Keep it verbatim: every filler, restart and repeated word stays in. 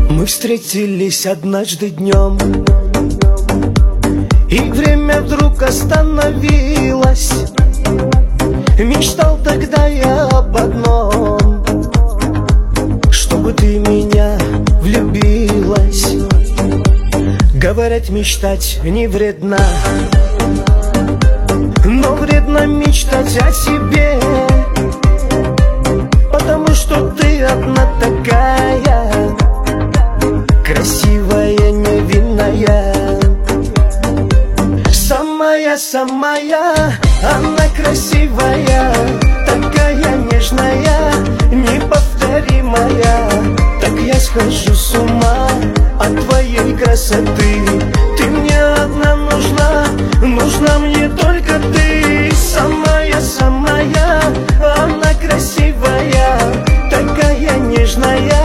Мы встретились однажды днем, и время вдруг остановилось. Мечтал тогда я об одном, чтобы ты меня влюбилась. Говорят, мечтать не вредно, но вредно мечтать о себе, потому что ты одна такая, красивая, невинная. Самая-самая, она красивая, такая нежная, неповторимая. Так я схожу с ума от твоей красоты. Ты мне одна нужна, нужна мне только ты. Самая-самая, она красивая, такая нежная,